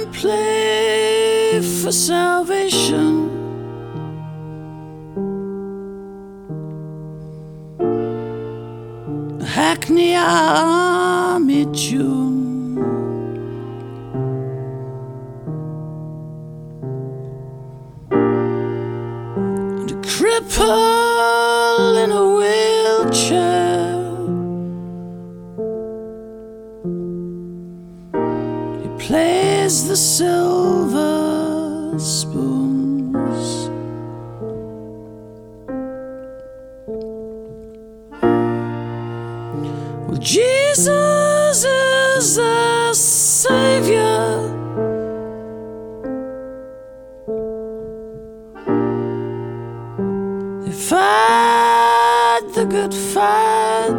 and play for salvation. Hackney Army tune, and a cripple in a wheelchair, he plays the silver spoons. Well, Jesus is the Savior. They fight the good fight.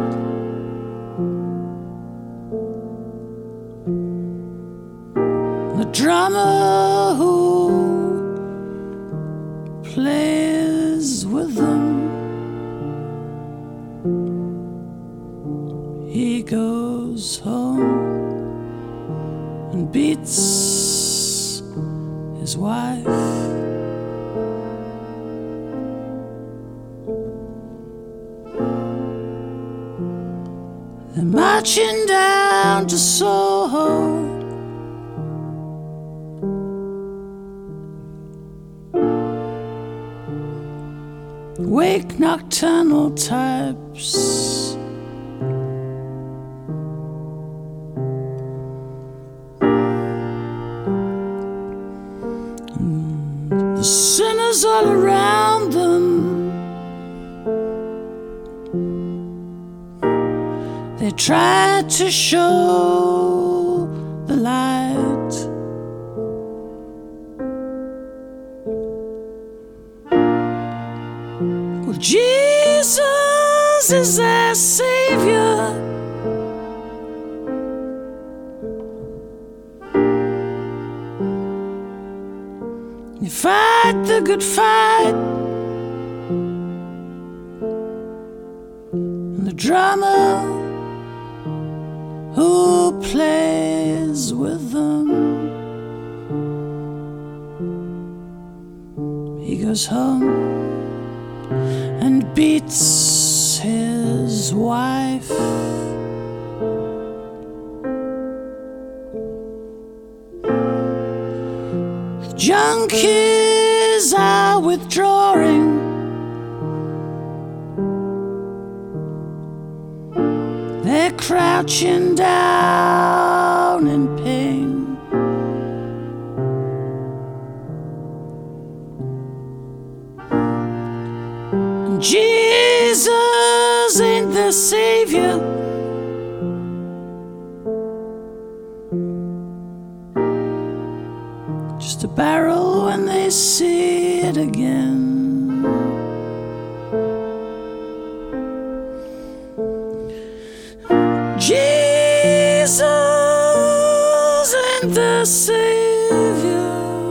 The drummer who plays with them, he goes home and beats his wife. They're marching down to Soho. Wake nocturnal types, the sinners all around them, they try to show the light. Well, Jesus is their Savior. You fight the good fight, and the drummer who plays with them, he goes home and beats his wife. Junkies are withdrawing, they're crouching down in pain. Jesus ain't the Savior. Just a barrel when they see it again. Jesus ain't the Savior.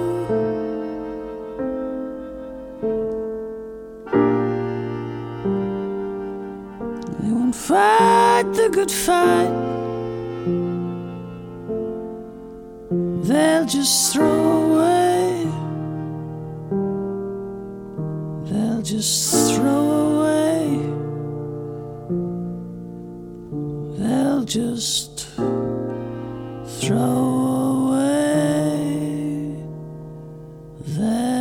They won't fight the good fight. They'll just throw away. They'll just throw away. They'll just throw away.